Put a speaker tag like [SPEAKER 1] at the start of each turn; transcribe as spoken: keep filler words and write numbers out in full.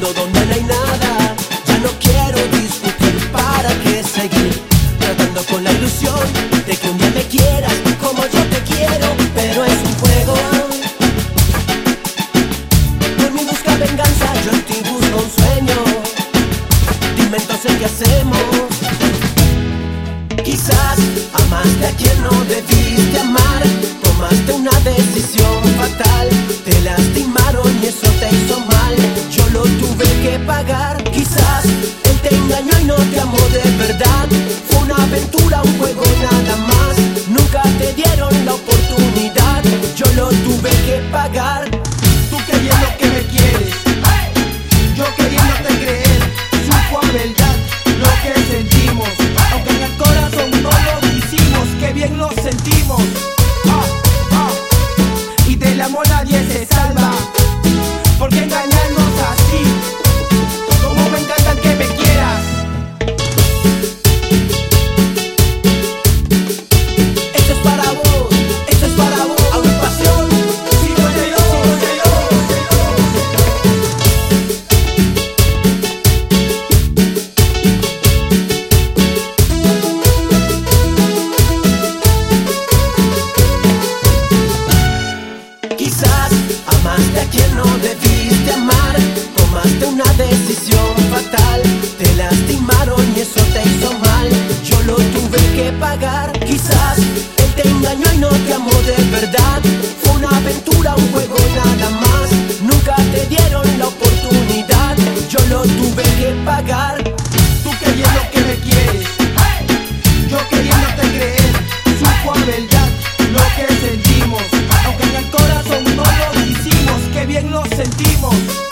[SPEAKER 1] buscando donde no hay nada. Ya no quiero discutir, para qué seguir tratando con la ilusión de que un día me quieras como yo te quiero, pero es un juego. Por mi busca venganza, yo en ti busco un sueño. Dime entonces qué hacemos. Quizás amaste a quien no debiste amar, tomaste una decisión fatal, te lastimaron y eso te hizo mal, yo lo tuve que pagar. Quizás él te engañó y no te amó de verdad, fue una aventura, un juego nada más, nunca te dieron la oportunidad, yo lo tuve que pagar.
[SPEAKER 2] Tú creyendo que me quieres, yo queriéndote creer, supo a verdad lo que sentimos, aunque en el corazón no lo hicimos, que bien lo sentimos. Ah, ah. Y del amor nadie se salva, porque engañarnos así, como me encanta que me quieras.
[SPEAKER 1] Esto es para vos, esto es para vos, agrupación cincuenta y dos. Quizás amaste a quien no debiste amar, tomaste una decisión fatal, te lastimaron y eso te hizo mal, yo lo tuve que pagar. Quizás él te engañó y no te amó de verdad, fue una aventura, un juego nada más, nunca te dieron la oportunidad, yo lo tuve que pagar.
[SPEAKER 2] Tú creyendo que me quieres, yo queriéndote creer, supo a verdad lo que sentimos, aunque en el corazón no lo hicimos, que bien lo sentimos.